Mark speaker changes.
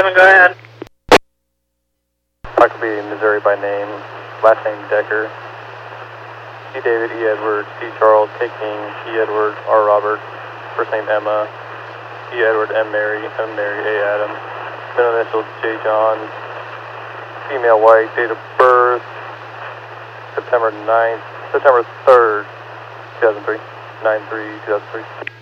Speaker 1: 7, go ahead.
Speaker 2: Huckabee, Missouri by name, last name Decker. C. David, E. Edward, C. Charles, K. King, E. Edward, R. Robert, first name Emma, E. Edward, M. Mary, A. Adam, middle initials J. John, female white, date of birth, September 3rd, 2003, 9/3, 2003.